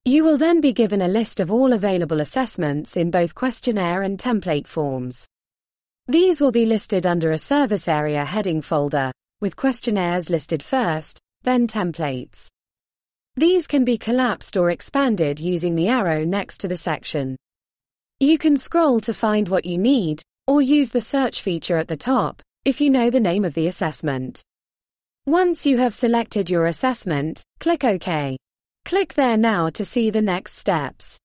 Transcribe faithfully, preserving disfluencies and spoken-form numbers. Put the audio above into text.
You will then be given a list of all available assessments in both questionnaire and template forms. These will be listed under a service area heading folder, with questionnaires listed first, then templates. These can be collapsed or expanded using the arrow next to the section. You can scroll to find what you need, or use the search feature at the top, if you know the name of the assessment. Once you have selected your assessment, click OK. Click there now to see the next steps.